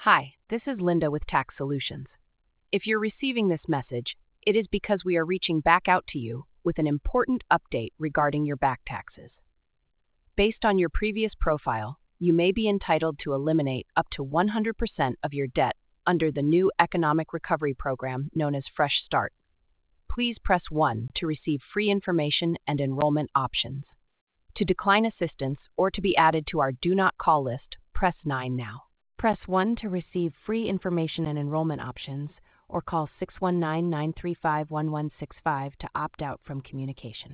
Hi, this is Linda with Tax Solutions. If you're receiving this message, it is because we are reaching back out to you with an important update regarding your back taxes. Based on your previous profile, you may be entitled to eliminate up to 100% of your debt under the new economic recovery program known as Fresh Start. Please press 1 to receive free information and enrollment options. To decline assistance or to be added to our Do Not Call list, press 9 now. Press 1 to receive free information and enrollment options, or call 619-935-1165 to opt out from communication.